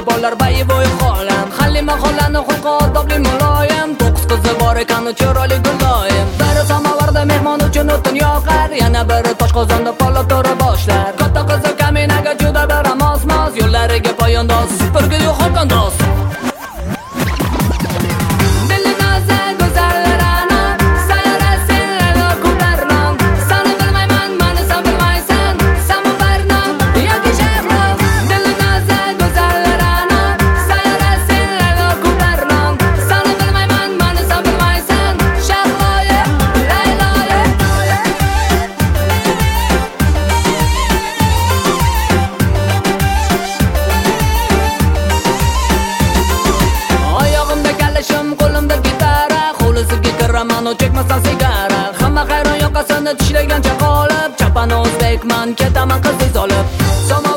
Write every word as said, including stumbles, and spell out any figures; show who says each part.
Speaker 1: bolalar boy xolam. Halima xolani xulqi odobli muloyim, to'qqiz qizi bor ekan chiroyli gulloyim. Biri samovarda mehmon uchun o'tin yoqar, yana biri toshqozonda palov to'ra boshlar. Katta qizi kaminaga juda bir mos-mos, yo'llariga poyandoz, supurgi yo'q xokandoz. Mano chekmasdan sigara, hamma hayron yoqasini tishlagancha qolib, chapani o'zbekman, ketaman qiz olib.